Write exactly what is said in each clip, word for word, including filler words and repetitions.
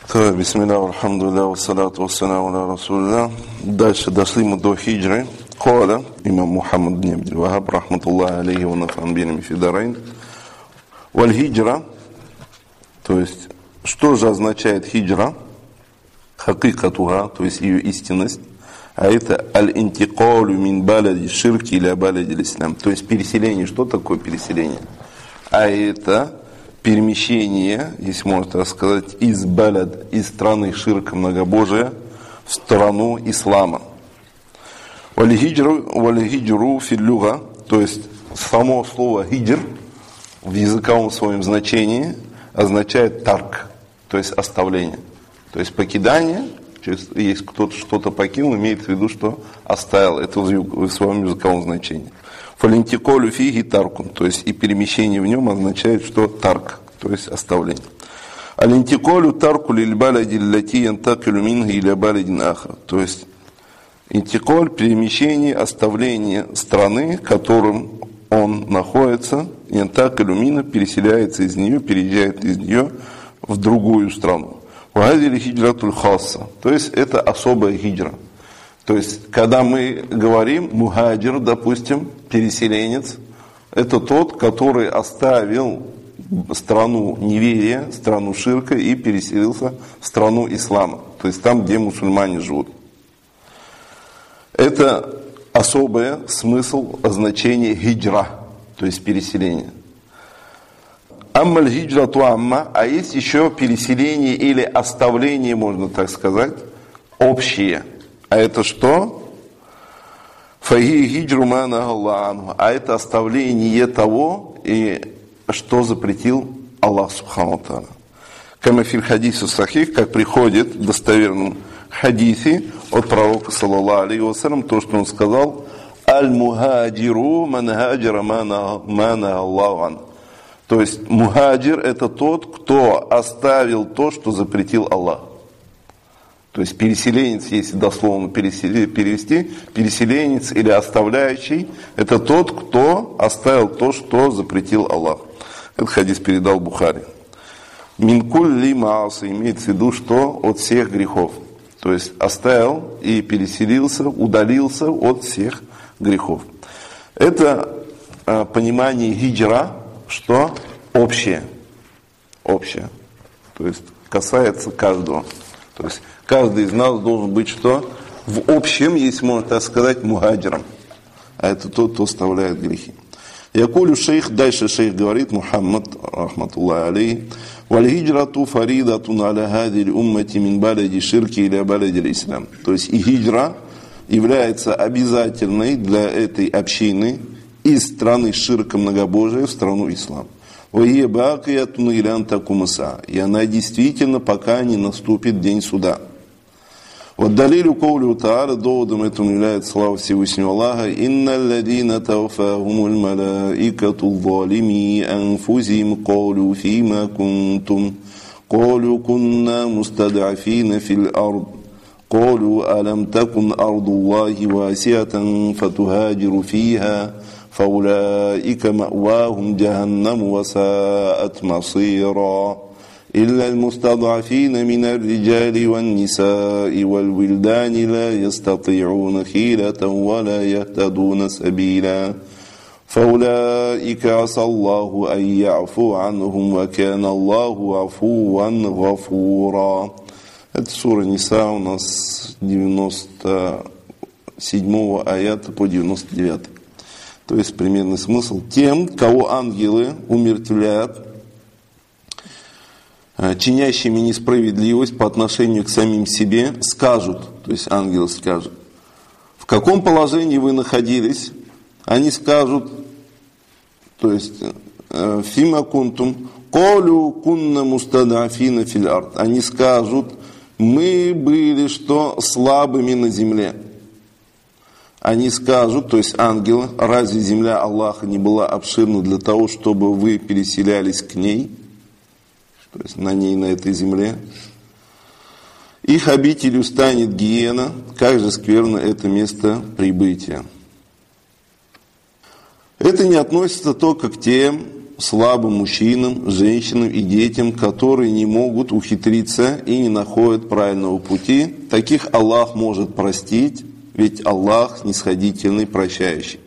Бисмилля, алхамдулилля, вассалату вассаляму аля расулилля. Дальше дошли мы до хиджры. Каля имам Мухаммад бн Абдул Вахаб, рахматуллахи алейхи ва нафан бихи фи дарайн. Валь хиджра, то есть, что же означает хиджра? Хакикатуха, то есть ее истинность. А это аль-интикалю мин балади ширки или балади ислам. То есть переселение. Что такое переселение? А это перемещение, если можно так сказать, из балад, из страны ширка многобожия в страну ислама. Валь-хиджру фил-люга, то есть само слово хиджр в языковом своем значении означает тарк, то есть оставление. То есть покидание, если кто-то что-то покинул, имеется в виду, что оставил это в своем языковом значении. Фалинтиколю фиги таркун, то есть и перемещение в нем означает, что тарк, то есть оставление. Алинтиколю тарку лильбалади лати янтакилю минги или баладин ахра, то есть интиколь, перемещение, оставление страны, в котором он находится, янтакилю мина, переселяется из нее, переезжает из нее в другую страну. Вагадили хиджратуль хасса, то есть это особая хиджра. То есть, когда мы говорим мухаджир, допустим, переселенец, это тот, который оставил страну неверия, страну ширка и переселился в страну ислама. То есть, там, где мусульмане живут. Это особый смысл, значение хиджра, то есть переселение. Аммаль хиджрату амма, а есть еще переселение или оставление, можно так сказать, общее. А это что? Фаги хиджру ма нахалла анху. А это оставление того, и что запретил Аллах субхану ва тааля. Кама фил хадису сахих, как приходит в достоверном хадисе от пророка саллаллаху алейхи ва саллям, то, что он сказал: аль-мухаджиру ман хаджара ма нахаллаху анху. То есть мухаджир это тот, кто оставил то, что запретил Аллах. То есть переселенец, если дословно перевести, переселенец или оставляющий, это тот, кто оставил то, что запретил Аллах. Этот хадис передал Бухари. Минкуль ли маасы, имеется в виду, что от всех грехов. То есть оставил и переселился, удалился от всех грехов. Это а, понимание хиджра, что общее. Общее. То есть касается каждого. То есть каждый из нас должен быть что? В общем, если можно так сказать, мухаджиром. А это тот, кто оставляет грехи. Якулю шейх, дальше шейх говорит, Мухаммад, рахматуллахи алейхи, валь-хиджрату фаридатун аля хадиль уммати мин балади ширки или балади ислам. То есть и хиджра является обязательной для этой общины из страны ширка многобожия в страну ислама. И она действительно, пока не наступит день суда. Вот далилю каулю тааля, доводом этому является слава Всевышнего Аллаха: «Инна алладина тауфахумуль малаикату залими анфузим каулю фима кунтум каулю кунна мустад'афина фил ард каулю алам такун ардуллахи васиатан фатухаджиру фиха فأولئك مأواهم جهنم وساءت مصيرا إلا المستضعفين من الرجال والنساء والولدان لا يستطيعون حيلة ولا يهتدون سبيلا فأولئك عسى الله أن يعفو عنهم وكان الله عفوا غفورا». Это сура Ниса у нас девяносто седьмого аята по девяносто девятый. То есть примерный смысл: тем, кого ангелы умертвляют, чинящими несправедливость по отношению к самим себе, скажут, то есть ангелы скажут, в каком положении вы находились, они скажут, то есть фима кунтум колю кунна мустадафина фил ард, они скажут, мы были что слабыми на земле. Они скажут, то есть ангелы, разве земля Аллаха не была обширна для того, чтобы вы переселялись к ней, то есть на ней, на этой земле? Их обителью станет гиена, как же скверно это место прибытия. Это не относится только к тем, слабым мужчинам, женщинам и детям, которые не могут ухитриться и не находят правильного пути. Таких Аллах может простить, ведь Аллах снисходительный, прощающий.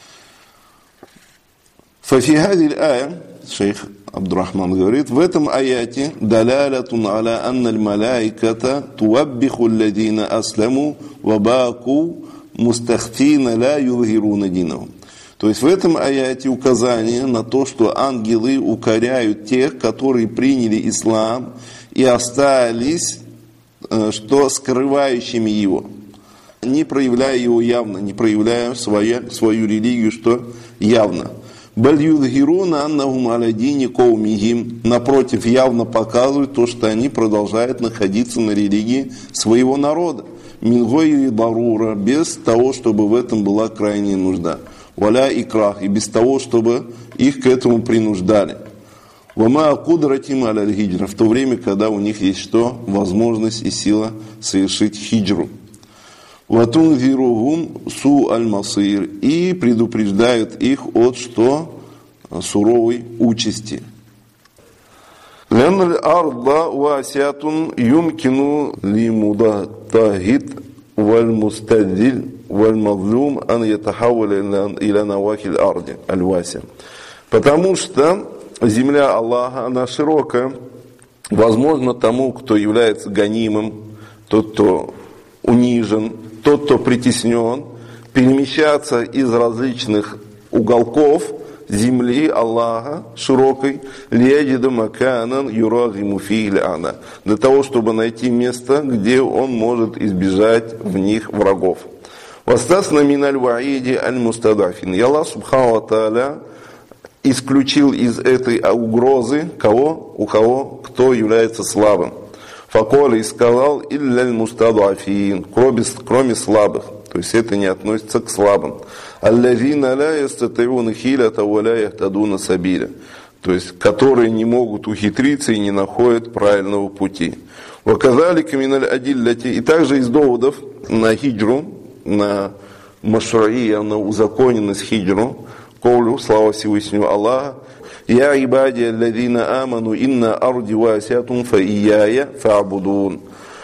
Фафи хадиль ая, шейх Абдурахман говорит, в этом аяте далялятун аля анналь малайката туаббиху алладина асламу вабаку мустахфина ла юзхируна динахум. То есть в этом аяте указание на то, что ангелы укоряют тех, которые приняли ислам и остались, что скрывающими его, не проявляя его явно, не проявляя свою, свою религию, что явно. Напротив, явно показывают то, что они продолжают находиться на религии своего народа. Мингой барура, без того, чтобы в этом была крайняя нужда. Валя и крах, и без того, чтобы их к этому принуждали. Вама акудратим аля хиджра, в то время, когда у них есть что? Возможность и сила совершить хиджру. Ватун виругум су аль-масир, и предупреждают их от что? Суровой участи. Лянналь арда васятун юмкину лимудатахид валь-мустадиль валь-мазлум ан ятахаваля иля навахиль арди аль-вася. Потому что земля Аллаха, она широкая. Возможно, тому, кто является гонимым, тот, кто унижен, тот, кто притеснен, перемещаться из различных уголков земли Аллаха широкой, лияджида маканан юрагиму фи ляна, для того, чтобы найти место, где он может избежать в них врагов. Вастасна миналь ваиди аль мустадафин. И Аллах субхану ва тааля исключил из этой угрозы кого? У кого? Кто является слабым. Факоля и сказал, илляль мустадафин, кроме, кроме слабых. То есть это не относится к слабым. Аллазина ля ястатиуна хилята ва ля яхтадуна сабиля. То есть, которые не могут ухитриться и не находят правильного пути. Ваказалика миналь адилляти. И также из доводов на хиджру, на машраия, на узаконенность хиджру, ковлю, слава Всевышнего Аллаха, «Я ибади алладина аману инна арди васятун фа ияя фа'будун».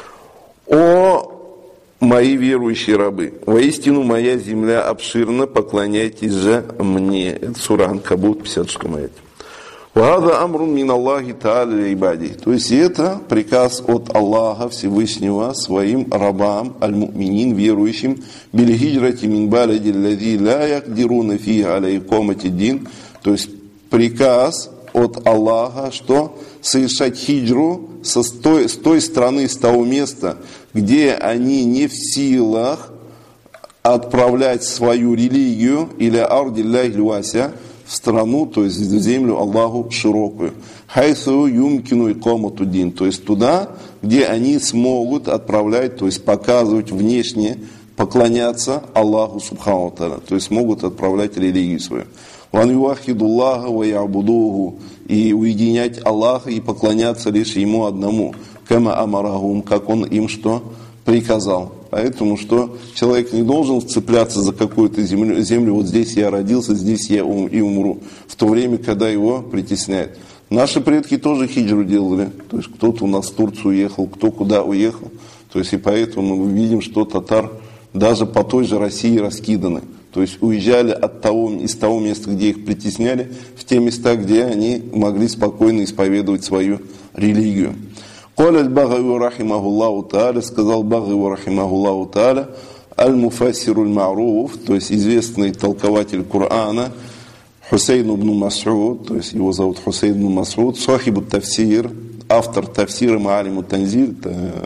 О мои верующие рабы, воистину моя земля обширна, поклоняйтесь же мне. Это сура Анкабут, пятьдесят шестом аяте. «Вахада амрун мин Аллахи та'аля ибади». То есть это приказ от Аллаха Всевышнего своим рабам, аль-му'минин, верующим, «Биль-хиджрати мин балади аллади ла якдируна фиhi аля икомати дин». То есть приказ от Аллаха, что совершать хиджру со с, той, с той страны, с того места, где они не в силах отправлять свою религию, или ардилляхи вася, в страну, то есть в землю Аллаху широкую. Хайсу юмкину икомату дин, то есть туда, где они смогут отправлять, то есть показывать внешне, поклоняться Аллаху субхану ва тааля, то есть могут отправлять религию свою. Ван юахидуллаха ва ябудуху, и уединять Аллаха и поклоняться лишь Ему одному. Кама амарахум, как Он им что приказал. Поэтому что человек не должен цепляться за какую-то землю, землю, вот здесь я родился, здесь я ум, и умру, в то время, когда его притесняют. Наши предки тоже хиджру делали, то есть кто-то у нас в Турцию уехал, кто куда уехал, то есть и поэтому мы видим, что татар даже по той же России раскиданы, то есть уезжали от того, из того места, где их притесняли, в те места, где они могли спокойно исповедовать свою религию. قال البغوي رحمه الله تعالى, сказал Багави рахимахуллаху тааля, аль-муфассиру аль-ма'руф, то есть известный толкователь Корана, Хусейн ибн Мас'уд, то есть его зовут Хусейн ибн Мас'уд, сахибу тафсир, автор тафсира Ма'алиму танзиль,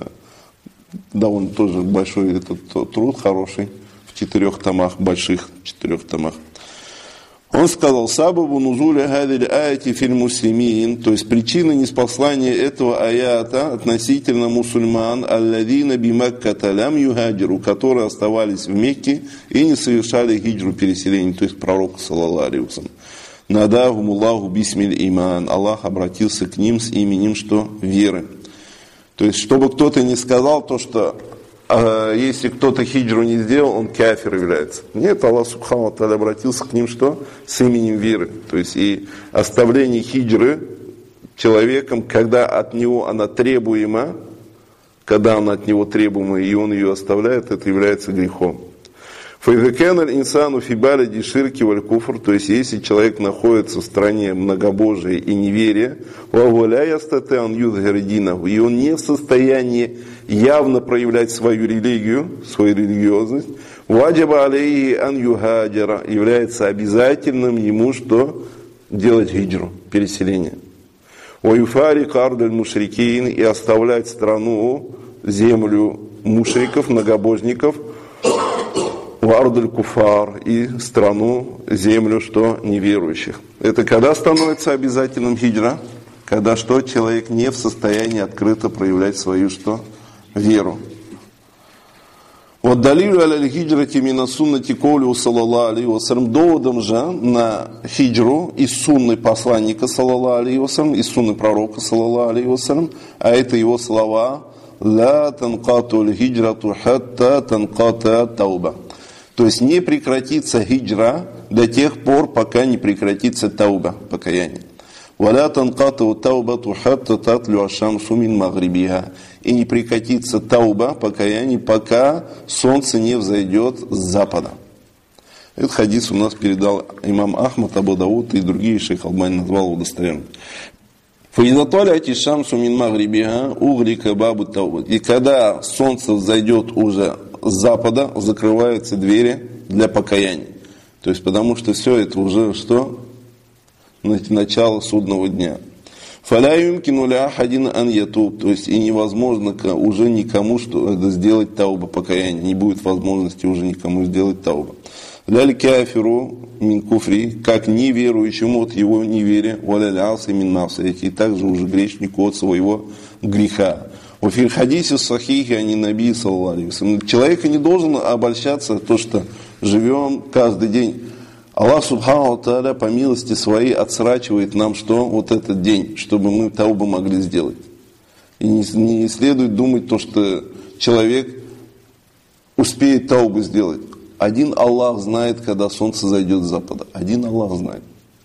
довольно тоже большой этот труд, хороший, в четырех томах, больших четырех томах. Он сказал, сабабу нузуля хадиль аяти филь муслимин, то есть причина ниспослания этого аята относительно мусульман, алладина би Макката лям юхаджиру, которые оставались в Мекке и не совершали хиджру, переселения, то есть пророк саллаллаху алейхи ва саллям. Надахум Аллаху бисмиль иман, Аллах обратился к ним с именем что? Веры. То есть, чтобы кто-то не сказал то, что а если кто-то хиджру не сделал, он кафир является. Нет, Аллах Субхану ва Тааля обратился к ним что? С именем веры. То есть и оставление хиджры человеком, когда от него она требуема, когда она от него требуема, и он ее оставляет, это является грехом. Файзакан аль-инсану фи балади ширки валь куфр, то есть если человек находится в стране многобожия и неверия, и он не в состоянии явно проявлять свою религию, свою религиозность, ваджаба алейхи ан юхаджара, является обязательным ему что? Делать хиджру, переселение. Ваюфарик ардаль мушрикин, и оставлять страну, землю мушриков, многобожников, вардаль куфар, и страну, землю, что неверующих. Это когда становится обязательным хиджра? Когда что? Человек не в состоянии открыто проявлять свою что? Веру. Вот далилю аля хиджрати мина суннати ковлю саллаллаху алейхи вассалям, доводом же на хиджру из сунны посланника саллаллаху алейхи вассалям, из сунны пророка саллаллаху алейхи вассалям, а это его слова ла танкату аль хиджрату хатта танката тауба. То есть не прекратится хиджра до тех пор, пока не прекратится тауба, покаяние. وَلَا تَنْقَطِعُ تَوْبَةُ حَتَّى تَطْلُعَ الشَّمْسُ مِنْ مَغْرِبِهَا. И не прекратится тауба, покаяние, пока солнце не взойдет с запада. Этот хадис у нас передал имам Ахмад, Абу Дауд и другие, шейх Албани назвал его достоверным. فَإِذَا طَلَعَتِ الشَّمْسُ مِنْ مَغْرِبِهَا أُغْلِقَ بَابُ التَّوْبَةِ. И когда солнце взойдет уже с запада, закрываются двери для покаяния. То есть потому что все это уже что? Начало судного дня. Фаля юмкину ля ахадин ан ятуб, то есть и невозможно уже никому что сделать тауба, покаяние, не будет возможности уже никому сделать тауба. Ляль кафиру мин куфри, как неверующему от его неверия, валя лясы мин мафсаяти, и также уже грешнику от своего греха. В хадисе сахихи ани наби саллаллаху алейхи вассалям. Человек не должен обольщаться то, что живем каждый день. Аллах Субхану ва Тааля по милости своей отсрачивает нам что? Вот этот день, чтобы мы таубу могли сделать. И не, не следует думать то, что человек успеет таубу сделать. Один Аллах знает, когда солнце зайдет с запада. Один Аллах знает.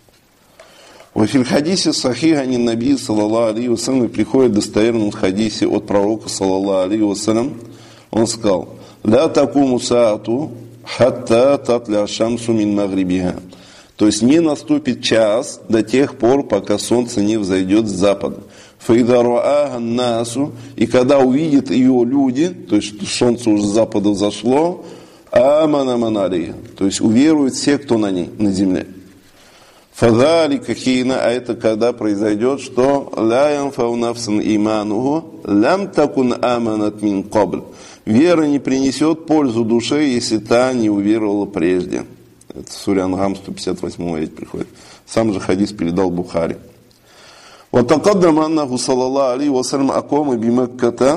В хадисе сахих ани наби саллаллаху алейхи вассалям, приходит в достоверном хадисе от пророка саллаллаху алейхи вассалям, он сказал: «Ля такуму саату хатта татля шамсу мин магрибиха». То есть не наступит час до тех пор, пока солнце не взойдет с запада. Фаида руаха насу, и когда увидят ее люди, то есть что солнце уже с запада взошло, амана маналия, то есть уверуют все, кто на ней, на земле. Фадалика хина, а это когда произойдет, что ла янфау нафсан имануху лям такун аманат мин кабль. Вера не принесет пользу душе, если та не уверовала прежде. Это Сура Ан'ам сто пятьдесят восьмой аят приходит. Сам же хадис передал Бухари. Вот такаддам аннаху саллаллаху алейхи вассалям акома бимакката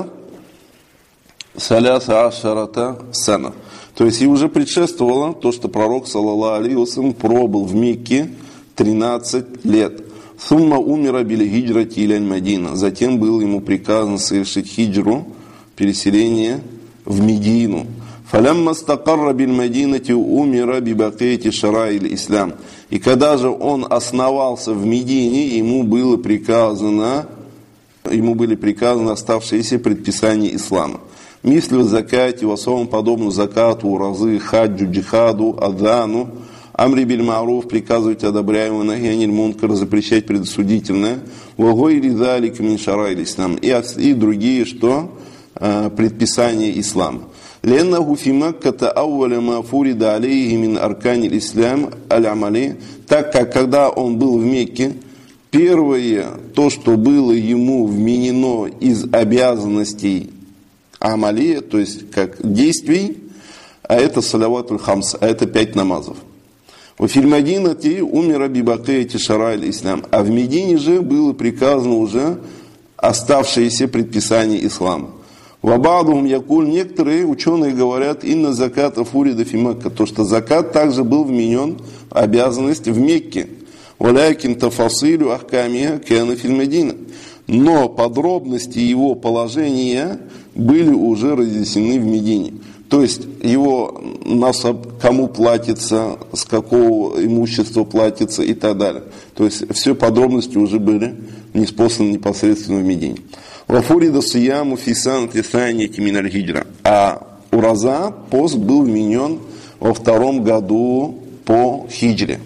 саляса ашарата сана. То есть и уже предшествовало то, что пророк саллаллаху алейхи вассалям пробыл в Мекке тринадцать лет. Сумма умира били хиджрати илянь Мадина. Затем было ему приказано совершить хиджру, переселение в Медину. Фалямма стакарра биль Мадинати умира бибакейти шараиль ислам. И когда же он основался в Медине, ему было приказано, ему были приказаны оставшиеся предписания ислама. Мислю закате, в особом подобно закату, разы, хаджу, джихаду, адану, амри биль маруф, приказывать одобряемое, нахьяниль мункар, запрещать предосудительное, вагойри залик мин шараиль ислам. И другие, что? Предписания ислама. Леннаху фи Макката ауваля ма фурида алейхи мин арканил ислам аль-амали, так как когда он был в Мекке, первое, то, что было ему вменено из обязанностей амали, то есть как действий, а это салаватуль хамс, а это пять намазов. В Фильмадинати умира бибакейти шараиль ислам, а в Медине же было приказано уже оставшиеся предписания ислама. Вабадум якуль, некоторые ученые говорят, инна заката фурида фи Макка, то что закат также был вменен обязанность в Мекке. Валякин тафасилю ахкамия кена фильмадина. Но подробности его положения были уже разъяснены в Медине. То есть его насаб, кому платится, с какого имущества платится и так далее. То есть все подробности уже были ниспосланы непосредственно в Медине. Вафурида сияму фисан тисанити миналь хиджра. А ураза, пост, был вменен во втором году по хиджре.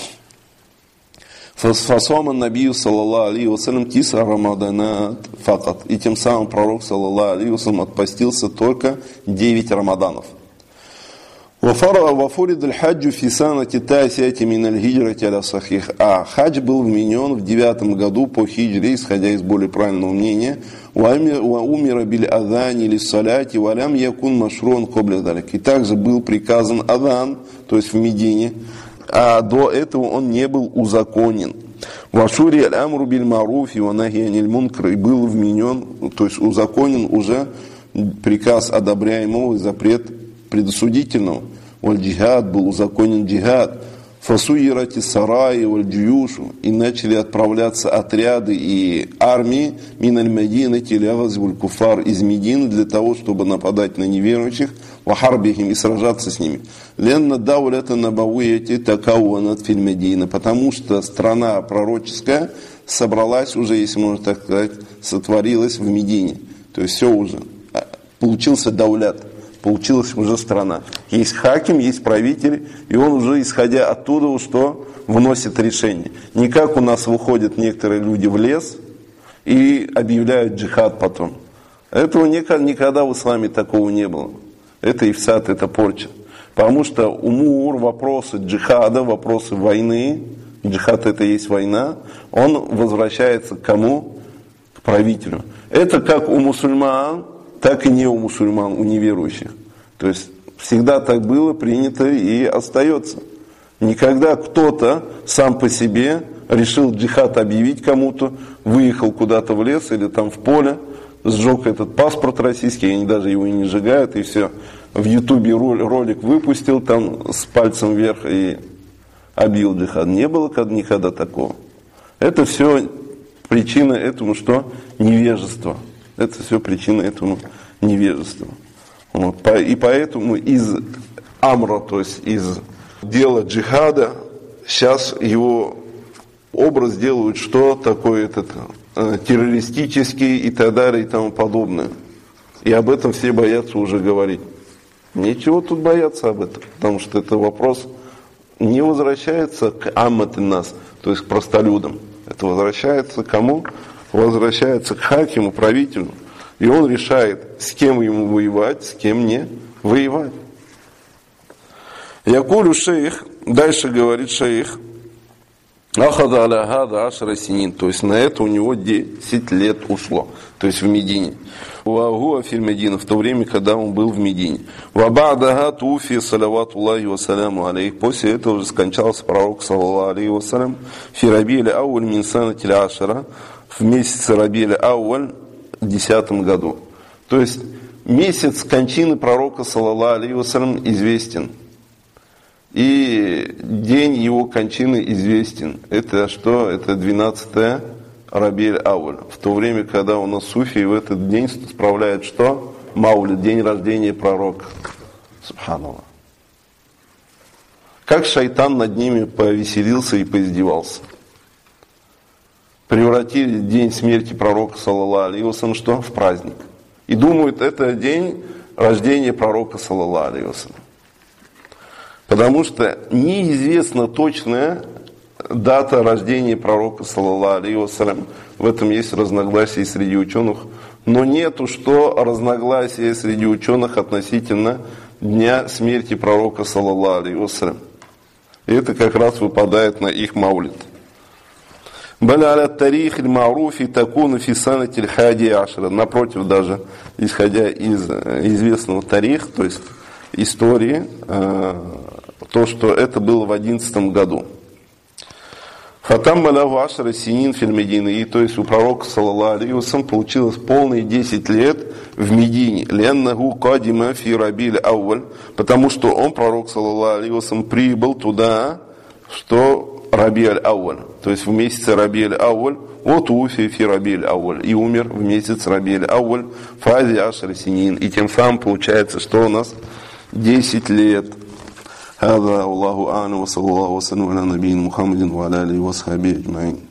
Фасома набию саллаллаху алейхи вассалям тиса рамаданат факат. И тем самым пророк саллаллаху алейхи вассалям отпостился только девять рамаданов. Вафурид аль-хаджу фисана титасияти миналь хиджрати аля сахих. А хадж был вменен в девятом году по хиджре, исходя из более правильного мнения. Ва умира биль адани ли саляти валям якун машрун кобля далек. И также был приказан адан, то есть в Медине, а до этого он не был узаконен. Вашури аль-амру биль маруфи ва нахи аниль мункар, и был вменен, то есть узаконен уже приказ одобряемого и запрет предосудительного. Валь-джихад, был узаконен джихад. Фасуирати сараи валь-джиюшу, и начали отправляться отряды и армии миналь Медины телявазбуль куфар, из Медины, для того, чтобы нападать на неверующих, вахарбихим, и сражаться с ними. Ленна даулята набауяти такауанат филь Медина, потому что страна пророческая собралась уже, если можно так сказать, сотворилась в Медине. То есть все уже, получился даулят. Получилась уже страна. Есть хаким, есть правитель, и он уже, исходя оттуда, что вносит решение. Не как у нас выходят некоторые люди в лес и объявляют джихад потом. Этого никогда в исламе такого не было. Это ифсад, это порча. Потому что умур, вопросы джихада, вопросы войны, джихад это и есть война, он возвращается к кому? К правителю. Это как у мусульман, так и не у мусульман, у неверующих. То есть всегда так было, принято и остается. Никогда кто-то сам по себе решил джихад объявить кому-то, выехал куда-то в лес или там в поле, сжег этот паспорт российский, они даже его и не сжигают, и все. В ютубе ролик выпустил там с пальцем вверх и объявил джихад. Не было никогда такого. Это все причина этому, что невежество. Это все причина этому невежеству. Вот. И поэтому из амра, то есть из дела джихада, сейчас его образ делают, что такое этот э, террористический и так далее и тому подобное. И об этом все боятся уже говорить. Нечего тут бояться об этом, потому что это вопрос не возвращается к аммат нас, то есть к простолюдам. Это возвращается к кому? Возвращается к хакиму, правителю, и он решает, с кем ему воевать, с кем не воевать. Якулю шейх, дальше говорит шейх, ахада аля хада ашра синин, то есть на это у него десять лет ушло, то есть в Медине. Вагуа фил Медина, в то время, когда он был в Медине. Ваба'даха туфи салавату Аллахи ва саляму алейх, после этого уже скончался пророк саллаллаху алейхи ва салям фи раби'иль ауаль мин санатиль ашара, в месяце Раби'иль ауаль, в десятом году. То есть месяц кончины пророка саллаллаху алейхи ва салям известен. И день его кончины известен. Это что? Это двенадцатое Раби'иль ауаль. В то время, когда у нас суфии в этот день справляют что? Маулид, день рождения пророка. Субханаллах. Как шайтан над ними повеселился и поиздевался. Превратили день смерти пророка саллаллаху алейхи ва салям что? В праздник. И думают, это день рождения пророка саллаллаху алейхи ва салям. Потому что неизвестна точная дата рождения пророка саллаллаху алейхи ва салям. В этом есть разногласия среди ученых. Но нету что разногласия среди ученых относительно дня смерти пророка саллаллаху алейхи ва салям. И это как раз выпадает на их маулид. Напротив, даже исходя из известного тарих, то есть истории, то, что это было в одиннадцатом году. Фатам маляву ашара синин фил Медины, и то есть у пророка саллаллаху алейхи ва салям получилось полные десять лет в Медине. Леннаху кадима фи Раби'иль ауаль, потому что он, пророк саллаллаху алейхи ва салям, прибыл туда, что Раби'иль ауаль, то есть в месяце Раби'иль ауаль, вот уфи фи рабиль ауль, и умер в месяц рабиль ауль, фази ашр синин, и тем самым получается, что у нас десять лет. هذا والله أعلم وصلى الله وسلم على نبينا محمد وعلى آله وصحبه أجمعين.